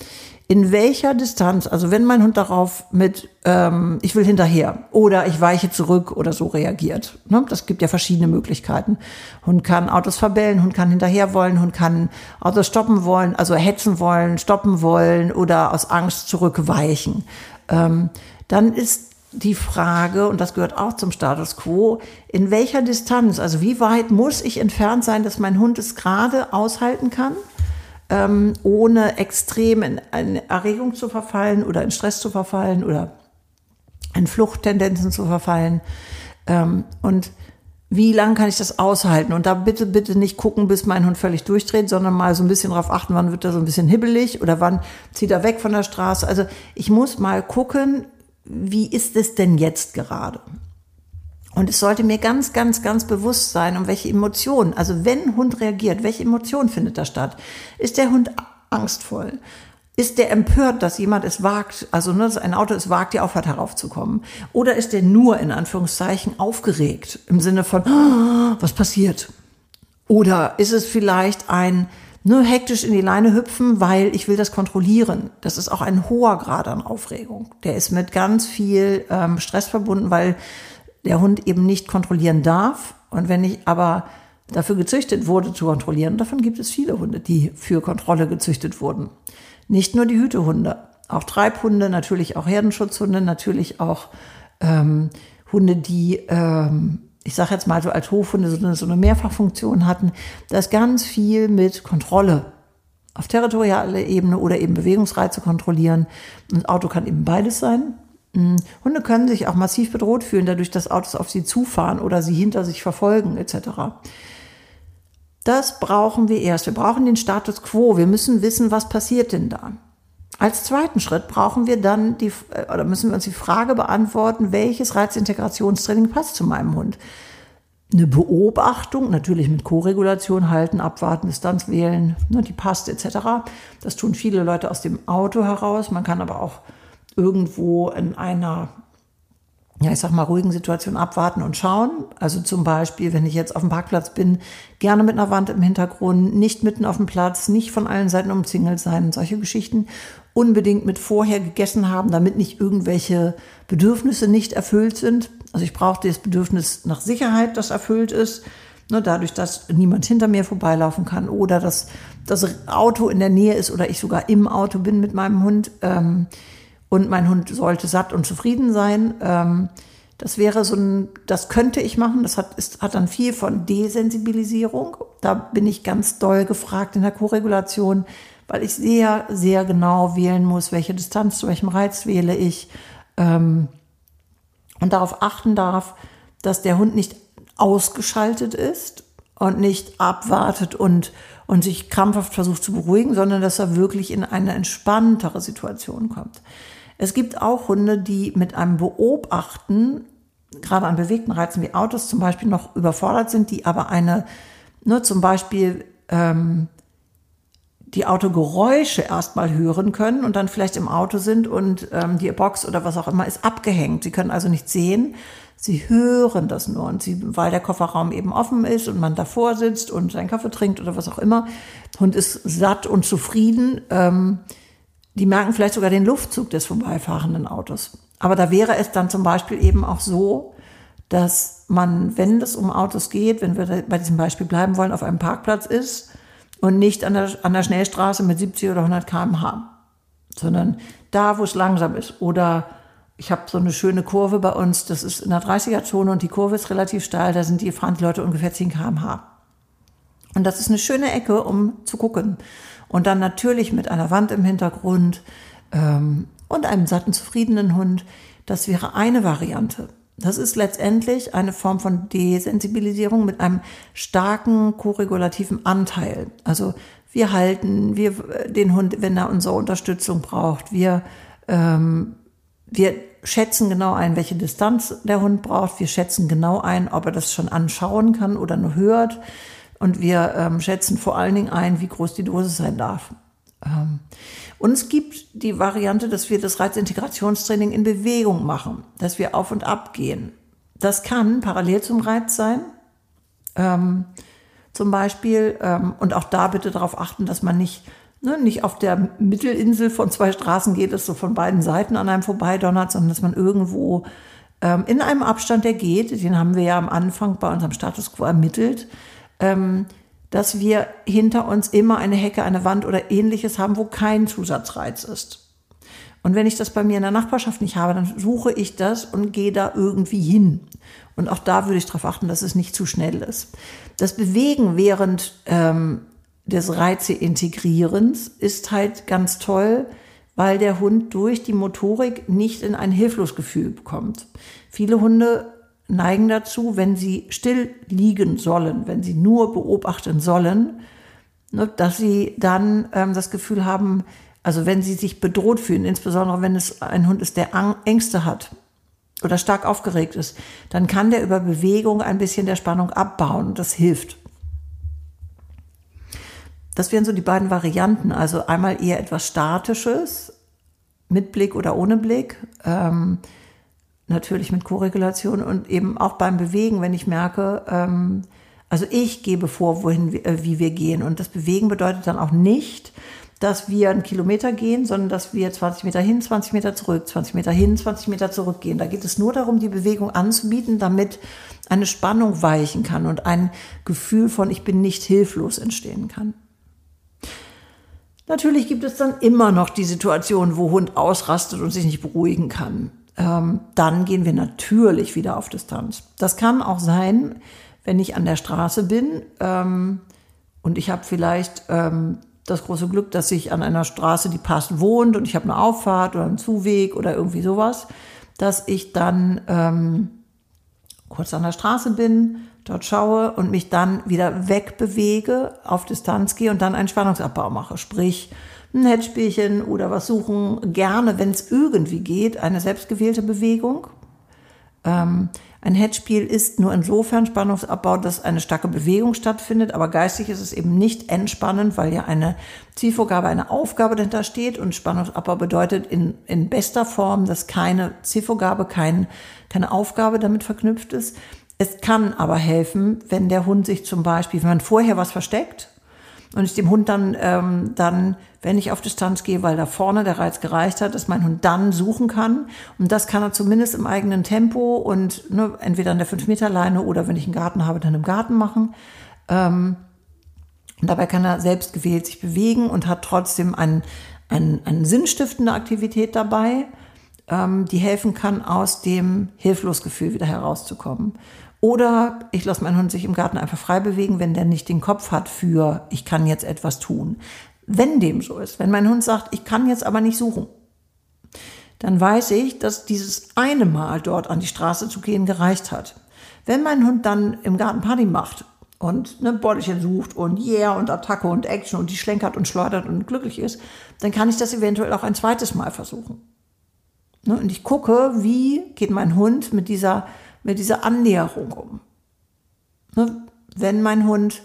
in welcher Distanz, also wenn mein Hund darauf mit, ähm, ich will hinterher oder ich weiche zurück oder so reagiert. Ne? Das gibt ja verschiedene Möglichkeiten. Hund kann Autos verbellen, Hund kann hinterher wollen, Hund kann Autos stoppen wollen, also hetzen wollen, stoppen wollen oder aus Angst zurückweichen. Ähm, dann ist die Frage, und das gehört auch zum Status Quo, in welcher Distanz, also wie weit muss ich entfernt sein, dass mein Hund es gerade aushalten kann, ähm, ohne extrem in eine Erregung zu verfallen oder in Stress zu verfallen oder in Fluchttendenzen zu verfallen. Ähm, und wie lange kann ich das aushalten? Und da bitte, bitte nicht gucken, bis mein Hund völlig durchdreht, sondern mal so ein bisschen drauf achten, wann wird er so ein bisschen hibbelig oder wann zieht er weg von der Straße. Also ich muss mal gucken, wie ist es denn jetzt gerade? Und es sollte mir ganz, ganz, ganz bewusst sein, um welche Emotionen, also wenn ein Hund reagiert, welche Emotion findet da statt? Ist der Hund angstvoll? Ist der empört, dass jemand es wagt, also ne, ein Auto es wagt, die Auffahrt heraufzukommen? Oder ist der nur in Anführungszeichen aufgeregt im Sinne von, oh, was passiert? Oder ist es vielleicht ein nur hektisch in die Leine hüpfen, weil ich will das kontrollieren. Das ist auch ein hoher Grad an Aufregung. Der ist mit ganz viel ähm, Stress verbunden, weil der Hund eben nicht kontrollieren darf. Und wenn ich aber dafür gezüchtet wurde zu kontrollieren, davon gibt es viele Hunde, die für Kontrolle gezüchtet wurden. Nicht nur die Hütehunde, auch Treibhunde, natürlich auch Herdenschutzhunde, natürlich auch ähm, Hunde, die ähm, ich sage jetzt mal so als Hofhunde so eine, so eine Mehrfachfunktion hatten, da ist ganz viel mit Kontrolle auf territorialer Ebene oder eben Bewegungsreize kontrollieren. Ein Auto kann eben beides sein. Hunde können sich auch massiv bedroht fühlen, dadurch, dass Autos auf sie zufahren oder sie hinter sich verfolgen et cetera. Das brauchen wir erst. Wir brauchen den Status quo. Wir müssen wissen, was passiert denn da. Als zweiten Schritt brauchen wir dann die, oder müssen wir uns die Frage beantworten, welches Reizintegrationstraining passt zu meinem Hund? Eine Beobachtung, natürlich mit Koregulation, halten, abwarten, Distanz wählen, ne, die passt et cetera. Das tun viele Leute aus dem Auto heraus. Man kann aber auch irgendwo in einer, ja, ich sag mal, ruhigen Situation abwarten und schauen. Also zum Beispiel, wenn ich jetzt auf dem Parkplatz bin, gerne mit einer Wand im Hintergrund, nicht mitten auf dem Platz, nicht von allen Seiten umzingelt sein, solche Geschichten. Unbedingt mit vorher gegessen haben, damit nicht irgendwelche Bedürfnisse nicht erfüllt sind. Also ich brauche das Bedürfnis nach Sicherheit, das erfüllt ist, ne, dadurch, dass niemand hinter mir vorbeilaufen kann oder dass das Auto in der Nähe ist oder ich sogar im Auto bin mit meinem Hund. Ähm, und mein Hund sollte satt und zufrieden sein. Ähm, das wäre so ein, das könnte ich machen. Das hat, ist, hat dann viel von Desensibilisierung. Da bin ich ganz doll gefragt in der Koregulation, weil ich sehr, sehr genau wählen muss, welche Distanz zu welchem Reiz wähle ich. Ähm, und darauf achten darf, dass der Hund nicht ausgeschaltet ist und nicht abwartet und, und sich krampfhaft versucht zu beruhigen, sondern dass er wirklich in eine entspanntere Situation kommt. Es gibt auch Hunde, die mit einem Beobachten, gerade an bewegten Reizen wie Autos zum Beispiel, noch überfordert sind, die aber eine, ne, zum Beispiel ähm, die Autogeräusche erstmal hören können und dann vielleicht im Auto sind und ähm, die Box oder was auch immer ist abgehängt. Sie können also nicht sehen, sie hören das nur. Und sie, weil der Kofferraum eben offen ist und man davor sitzt und seinen Kaffee trinkt oder was auch immer, der Hund ist satt und zufrieden, ähm, die merken vielleicht sogar den Luftzug des vorbeifahrenden Autos. Aber da wäre es dann zum Beispiel eben auch so, dass man, wenn es um Autos geht, wenn wir bei diesem Beispiel bleiben wollen, auf einem Parkplatz ist und nicht an der, an der Schnellstraße mit siebzig oder hundert Kilometer pro Stunde, sondern da, wo es langsam ist. Oder ich habe so eine schöne Kurve bei uns, das ist in der dreißiger-Zone und die Kurve ist relativ steil, da sind die, fahren die Leute ungefähr zehn Kilometer pro Stunde. Und das ist eine schöne Ecke, um zu gucken. Und dann natürlich mit einer Wand im Hintergrund ähm, und einem satten, zufriedenen Hund. Das wäre eine Variante. Das ist letztendlich eine Form von Desensibilisierung mit einem starken koregulativen Anteil. Also wir halten wir den Hund, wenn er unsere Unterstützung braucht. Wir, ähm, wir schätzen genau ein, welche Distanz der Hund braucht. Wir schätzen genau ein, ob er das schon anschauen kann oder nur hört. Und wir ähm, schätzen vor allen Dingen ein, wie groß die Dosis sein darf. Ähm, und es gibt die Variante, dass wir das Reizintegrationstraining in Bewegung machen, dass wir auf und ab gehen. Das kann parallel zum Reiz sein, ähm, zum Beispiel. Ähm, und auch da bitte darauf achten, dass man nicht Ne, nicht auf der Mittelinsel von zwei Straßen geht, es so von beiden Seiten an einem vorbeidonnert, sondern dass man irgendwo ähm, in einem Abstand, der geht, den haben wir ja am Anfang bei unserem Status quo ermittelt, ähm, dass wir hinter uns immer eine Hecke, eine Wand oder ähnliches haben, wo kein Zusatzreiz ist. Und wenn ich das bei mir in der Nachbarschaft nicht habe, dann suche ich das und gehe da irgendwie hin. Und auch da würde ich darauf achten, dass es nicht zu schnell ist. Das Bewegen während ähm, des Reizeintegrierens ist halt ganz toll, weil der Hund durch die Motorik nicht in ein Hilflosgefühl kommt. Viele Hunde neigen dazu, wenn sie still liegen sollen, wenn sie nur beobachten sollen, ne, dass sie dann ähm, das Gefühl haben, also wenn sie sich bedroht fühlen, insbesondere wenn es ein Hund ist, der Ängste hat oder stark aufgeregt ist, dann kann der über Bewegung ein bisschen der Spannung abbauen und das hilft. Das wären so die beiden Varianten, also einmal eher etwas Statisches, mit Blick oder ohne Blick, ähm, natürlich mit Koregulation und eben auch beim Bewegen, wenn ich merke, ähm, also ich gebe vor, wohin, äh, wie wir gehen. Und das Bewegen bedeutet dann auch nicht, dass wir einen Kilometer gehen, sondern dass wir zwanzig Meter hin, zwanzig Meter zurück, zwanzig Meter hin, zwanzig Meter zurück gehen. Da geht es nur darum, die Bewegung anzubieten, damit eine Spannung weichen kann und ein Gefühl von ich bin nicht hilflos entstehen kann. Natürlich gibt es dann immer noch die Situation, wo Hund ausrastet und sich nicht beruhigen kann. Ähm, dann gehen wir natürlich wieder auf Distanz. Das kann auch sein, wenn ich an der Straße bin ähm, und ich habe vielleicht ähm, das große Glück, dass ich an einer Straße, die passt, wohnt und ich habe eine Auffahrt oder einen Zuweg oder irgendwie sowas, dass ich dann ähm, kurz an der Straße bin, dort schaue und mich dann wieder wegbewege, auf Distanz gehe und dann einen Spannungsabbau mache. Sprich, ein Headspielchen oder was suchen, gerne, wenn es irgendwie geht, eine selbstgewählte Bewegung. Ähm, ein Headspiel ist nur insofern Spannungsabbau, dass eine starke Bewegung stattfindet, aber geistig ist es eben nicht entspannend, weil ja eine Zielvorgabe, eine Aufgabe dahinter steht und Spannungsabbau bedeutet in, in bester Form, dass keine Zielvorgabe, kein, keine Aufgabe damit verknüpft ist. Es kann aber helfen, wenn der Hund sich zum Beispiel, wenn man vorher was versteckt und ich dem Hund dann, ähm, dann, wenn ich auf Distanz gehe, weil da vorne der Reiz gereicht hat, dass mein Hund dann suchen kann. Und das kann er zumindest im eigenen Tempo und ne, entweder an der fünf Meter Leine oder wenn ich einen Garten habe, dann im Garten machen. Ähm, und dabei kann er selbst gewählt sich bewegen und hat trotzdem ein, ein, eine sinnstiftende Aktivität dabei, ähm, die helfen kann, aus dem Hilflosgefühl wieder herauszukommen. Oder ich lasse meinen Hund sich im Garten einfach frei bewegen, wenn der nicht den Kopf hat für, ich kann jetzt etwas tun. Wenn dem so ist, wenn mein Hund sagt, ich kann jetzt aber nicht suchen, dann weiß ich, dass dieses eine Mal dort an die Straße zu gehen gereicht hat. Wenn mein Hund dann im Garten Party macht und ein Bäudelchen sucht und yeah und Attacke und Action und die schlenkert und schleudert und glücklich ist, dann kann ich das eventuell auch ein zweites Mal versuchen. Und ich gucke, wie geht mein Hund mit dieser mit dieser Annäherung um. Ne? Wenn mein Hund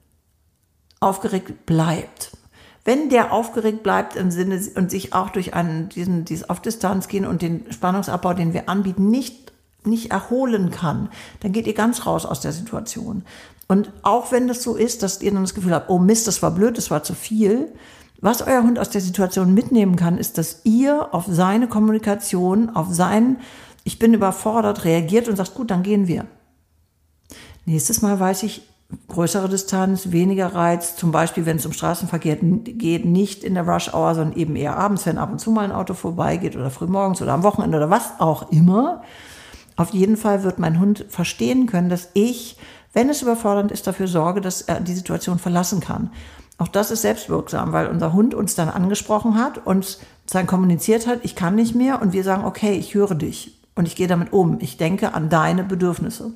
aufgeregt bleibt. Wenn der aufgeregt bleibt im Sinne und sich auch durch einen, diesen, dieses auf Distanz gehen und den Spannungsabbau, den wir anbieten, nicht, nicht erholen kann, dann geht ihr ganz raus aus der Situation. Und auch wenn das so ist, dass ihr dann das Gefühl habt, oh Mist, das war blöd, das war zu viel, was euer Hund aus der Situation mitnehmen kann, ist, dass ihr auf seine Kommunikation, auf sein ich bin überfordert, reagiert und sagt, gut, dann gehen wir. Nächstes Mal weiß ich, größere Distanz, weniger Reiz, zum Beispiel, wenn es um Straßenverkehr geht, nicht in der Rush-Hour, sondern eben eher abends, wenn ab und zu mal ein Auto vorbeigeht oder frühmorgens oder am Wochenende oder was auch immer. Auf jeden Fall wird mein Hund verstehen können, dass ich, wenn es überfordernd ist, dafür sorge, dass er die Situation verlassen kann. Auch das ist selbstwirksam, weil unser Hund uns dann angesprochen hat, uns dann kommuniziert hat, ich kann nicht mehr und wir sagen, okay, ich höre dich. Und ich gehe damit um. Ich denke an deine Bedürfnisse.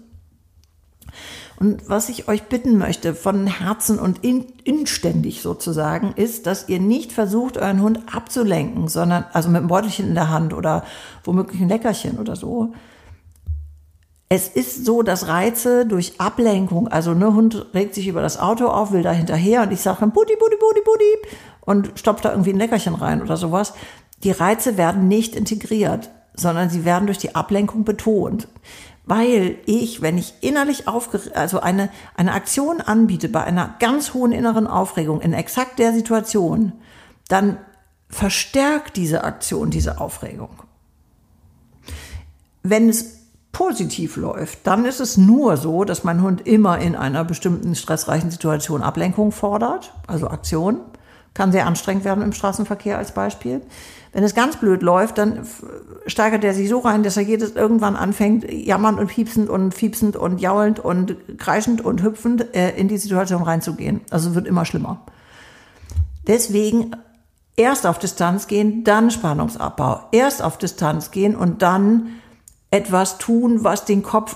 Und was ich euch bitten möchte, von Herzen und in, inständig sozusagen, ist, dass ihr nicht versucht, euren Hund abzulenken, sondern, also mit einem Beutelchen in der Hand oder womöglich ein Leckerchen oder so. Es ist so, dass Reize durch Ablenkung, also ne, Hund regt sich über das Auto auf, will da hinterher und ich sage dann Buddi, Buddi, Buddi, Buddi und stopft da irgendwie ein Leckerchen rein oder sowas. Die Reize werden nicht integriert, sondern sie werden durch die Ablenkung betont. Weil ich, wenn ich innerlich aufgeregt, also eine, eine Aktion anbiete bei einer ganz hohen inneren Aufregung in exakt der Situation, dann verstärkt diese Aktion diese Aufregung. Wenn es positiv läuft, dann ist es nur so, dass mein Hund immer in einer bestimmten stressreichen Situation Ablenkung fordert, also Aktion. Kann sehr anstrengend werden im Straßenverkehr als Beispiel. Wenn es ganz blöd läuft, dann steigert er sich so rein, dass er jedes irgendwann anfängt, jammernd und piepsend und fiepsend und jaulend und kreischend und hüpfend äh, in die Situation reinzugehen. Also wird immer schlimmer. Deswegen erst auf Distanz gehen, dann Spannungsabbau. Erst auf Distanz gehen und dann etwas tun, was den Kopf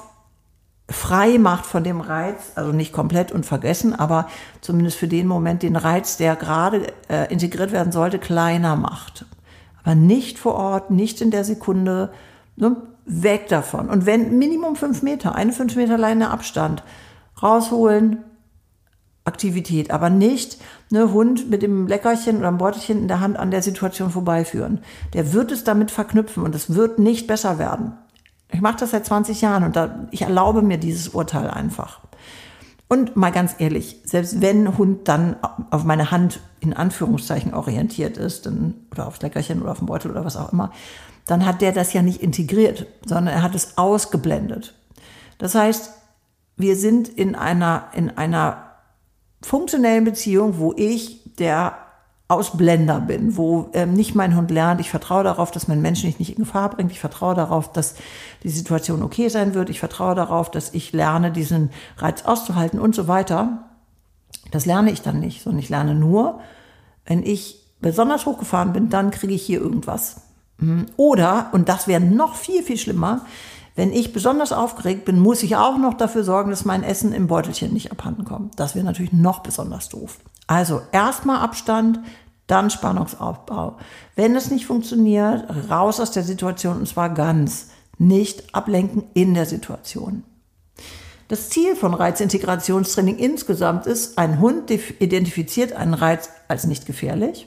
frei macht von dem Reiz, also nicht komplett und vergessen, aber zumindest für den Moment den Reiz, der gerade äh, integriert werden sollte, kleiner macht. Aber nicht vor Ort, nicht in der Sekunde, ne, weg davon. Und wenn Minimum fünf Meter, eine fünf Meter Leine Abstand, rausholen, Aktivität, aber nicht ne Hund mit dem Leckerchen oder einem Beutelchen in der Hand an der Situation vorbeiführen. Der wird es damit verknüpfen und es wird nicht besser werden. Ich mache das seit zwanzig Jahren und da, ich erlaube mir dieses Urteil einfach. Und mal ganz ehrlich, selbst wenn Hund dann auf meine Hand in Anführungszeichen orientiert ist, dann, oder aufs Leckerchen oder auf den Beutel oder was auch immer, dann hat der das ja nicht integriert, sondern er hat es ausgeblendet. Das heißt, wir sind in einer, in einer funktionellen Beziehung, wo ich der Ausblender bin, wo ähm, nicht mein Hund lernt, ich vertraue darauf, dass mein Mensch mich nicht in Gefahr bringt, ich vertraue darauf, dass die Situation okay sein wird, ich vertraue darauf, dass ich lerne, diesen Reiz auszuhalten und so weiter. Das lerne ich dann nicht, sondern ich lerne nur, wenn ich besonders hochgefahren bin, dann kriege ich hier irgendwas. Oder, und das wäre noch viel, viel schlimmer, wenn ich besonders aufgeregt bin, muss ich auch noch dafür sorgen, dass mein Essen im Beutelchen nicht abhanden kommt. Das wäre natürlich noch besonders doof. Also erstmal Abstand, dann Spannungsaufbau. Wenn es nicht funktioniert, raus aus der Situation und zwar ganz. Nicht ablenken in der Situation. Das Ziel von Reizintegrationstraining insgesamt ist, ein Hund identifiziert einen Reiz als nicht gefährlich.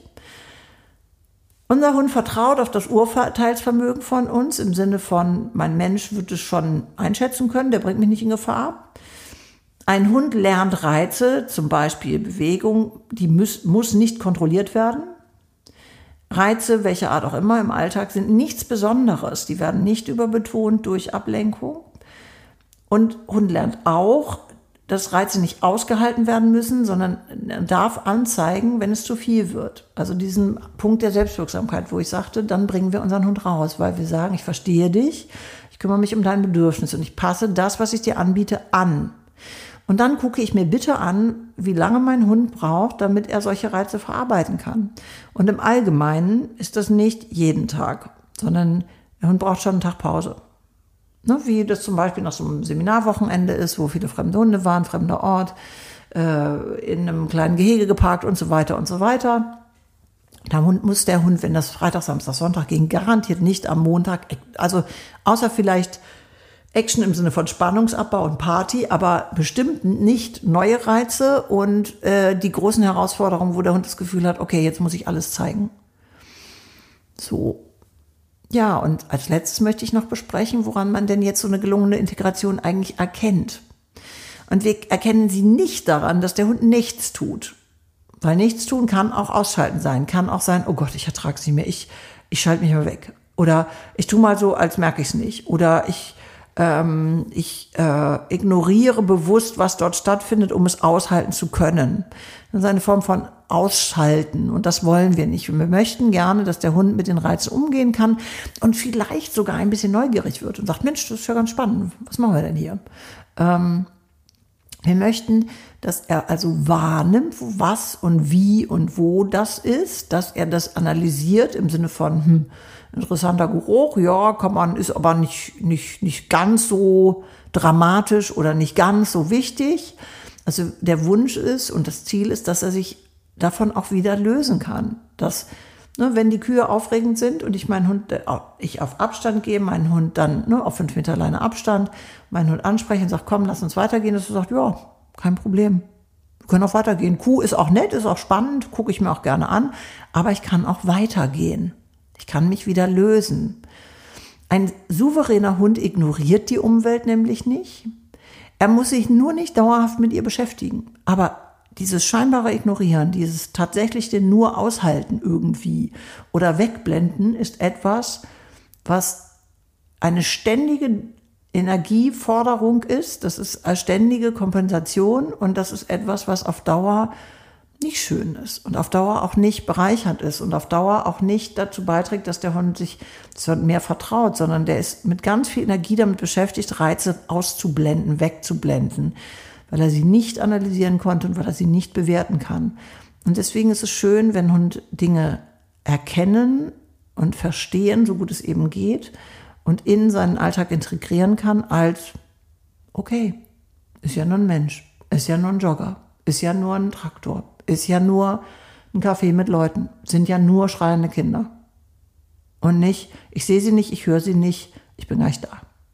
Unser Hund vertraut auf das Urteilsvermögen von uns, im Sinne von, mein Mensch wird es schon einschätzen können, der bringt mich nicht in Gefahr. Ein Hund lernt Reize, zum Beispiel Bewegung, die muss, muss nicht kontrolliert werden. Reize, welcher Art auch immer im Alltag, sind nichts Besonderes. Die werden nicht überbetont durch Ablenkung. Und Hund lernt auch, dass Reize nicht ausgehalten werden müssen, sondern darf anzeigen, wenn es zu viel wird. Also diesen Punkt der Selbstwirksamkeit, wo ich sagte, dann bringen wir unseren Hund raus, weil wir sagen, ich verstehe dich, ich kümmere mich um dein Bedürfnis und ich passe das, was ich dir anbiete, an. Und dann gucke ich mir bitte an, wie lange mein Hund braucht, damit er solche Reize verarbeiten kann. Und im Allgemeinen ist das nicht jeden Tag, sondern der Hund braucht schon einen Tag Pause. Ne, wie das zum Beispiel nach so einem Seminarwochenende ist, wo viele fremde Hunde waren, fremder Ort, äh, in einem kleinen Gehege geparkt und so weiter und so weiter. Da muss der Hund, wenn das Freitag, Samstag, Sonntag ging, garantiert nicht am Montag, also außer vielleicht Action im Sinne von Spannungsabbau und Party, aber bestimmt nicht neue Reize und äh, die großen Herausforderungen, wo der Hund das Gefühl hat, okay, jetzt muss ich alles zeigen. So. Ja, und als letztes möchte ich noch besprechen, woran man denn jetzt so eine gelungene Integration eigentlich erkennt. Und wir erkennen sie nicht daran, dass der Hund nichts tut. Weil nichts tun kann auch ausschalten sein. Kann auch sein, oh Gott, ich ertrage es nicht mehr, ich, ich schalte mich mal weg. Oder ich tue mal so, als merke ich es nicht. Oder ich, ähm, ich äh, ignoriere bewusst, was dort stattfindet, um es aushalten zu können. Das ist eine Form von Ausschalten und das wollen wir nicht. Und wir möchten gerne, dass der Hund mit den Reizen umgehen kann und vielleicht sogar ein bisschen neugierig wird und sagt, Mensch, das ist ja ganz spannend, was machen wir denn hier? Ähm, wir möchten, dass er also wahrnimmt, was und wie und wo das ist, dass er das analysiert im Sinne von, hm, interessanter Geruch, ja, kann man, ist aber nicht, nicht, nicht ganz so dramatisch oder nicht ganz so wichtig. Also der Wunsch ist und das Ziel ist, dass er sich davon auch wieder lösen kann. Dass, ne, wenn die Kühe aufregend sind und ich meinen Hund, ich auf Abstand gehe, meinen Hund dann ne, auf fünf Meter Leine Abstand, meinen Hund anspreche und sage, komm, lass uns weitergehen, dass er sagt, ja, kein Problem. Wir können auch weitergehen. Kuh ist auch nett, ist auch spannend, gucke ich mir auch gerne an, aber ich kann auch weitergehen. Ich kann mich wieder lösen. Ein souveräner Hund ignoriert die Umwelt nämlich nicht. Er muss sich nur nicht dauerhaft mit ihr beschäftigen. Aber dieses scheinbare Ignorieren, dieses tatsächlich den nur aushalten irgendwie oder wegblenden ist etwas, was eine ständige Energieforderung ist. Das ist eine ständige Kompensation und das ist etwas, was auf Dauer nicht schön ist und auf Dauer auch nicht bereichernd ist und auf Dauer auch nicht dazu beiträgt, dass der Hund sich mehr vertraut, sondern der ist mit ganz viel Energie damit beschäftigt, Reize auszublenden, wegzublenden, weil er sie nicht analysieren konnte und weil er sie nicht bewerten kann. Und deswegen ist es schön, wenn Hund Dinge erkennen und verstehen, so gut es eben geht, und in seinen Alltag integrieren kann als, okay, ist ja nur ein Mensch, ist ja nur ein Jogger, ist ja nur ein Traktor, ist ja nur ein Café mit Leuten, sind ja nur schreiende Kinder. Und nicht, ich sehe sie nicht, ich höre sie nicht, ich bin gleich da.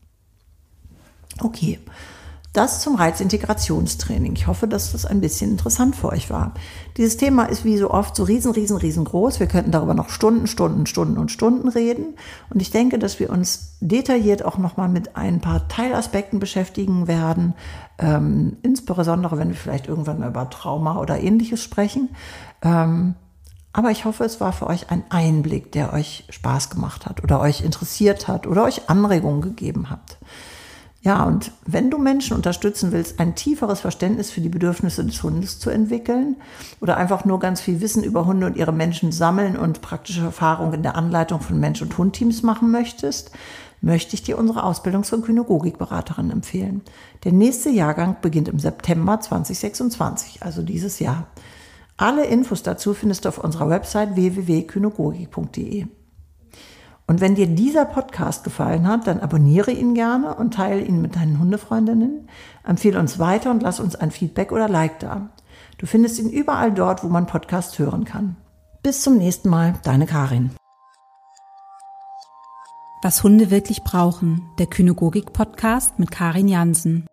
Okay, das zum Reizintegrationstraining. Ich hoffe, dass das ein bisschen interessant für euch war. Dieses Thema ist wie so oft so riesen, riesen, riesengroß. Wir könnten darüber noch Stunden, Stunden, Stunden und Stunden reden. Und ich denke, dass wir uns detailliert auch nochmal mit ein paar Teilaspekten beschäftigen werden. Ähm, insbesondere, wenn wir vielleicht irgendwann mal über Trauma oder Ähnliches sprechen. Ähm, aber ich hoffe, es war für euch ein Einblick, der euch Spaß gemacht hat oder euch interessiert hat oder euch Anregungen gegeben hat. Ja, und wenn du Menschen unterstützen willst, ein tieferes Verständnis für die Bedürfnisse des Hundes zu entwickeln oder einfach nur ganz viel Wissen über Hunde und ihre Menschen sammeln und praktische Erfahrungen in der Anleitung von Mensch- und Hundteams machen möchtest, möchte ich dir unsere Ausbildung zur Kynogogik-Beraterin empfehlen. Der nächste Jahrgang beginnt im September zwanzig sechsundzwanzig, also dieses Jahr. Alle Infos dazu findest du auf unserer Website w w w punkt kynogogik punkt d e. Und wenn dir dieser Podcast gefallen hat, dann abonniere ihn gerne und teile ihn mit deinen Hundefreundinnen. Empfehle uns weiter und lass uns ein Feedback oder Like da. Du findest ihn überall dort, wo man Podcasts hören kann. Bis zum nächsten Mal, deine Karin. Was Hunde wirklich brauchen, der Kynogogik-Podcast mit Karin Jansen.